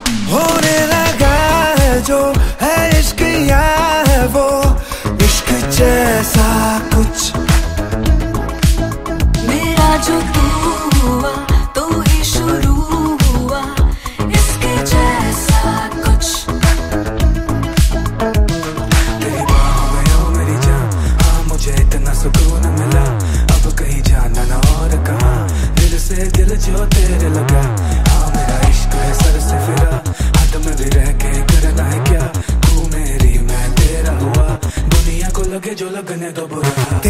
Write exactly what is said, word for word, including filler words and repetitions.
होने लगा है जो है इश्क, या है वो इश्क जैसा कुछ। मेरा जो तू हुआ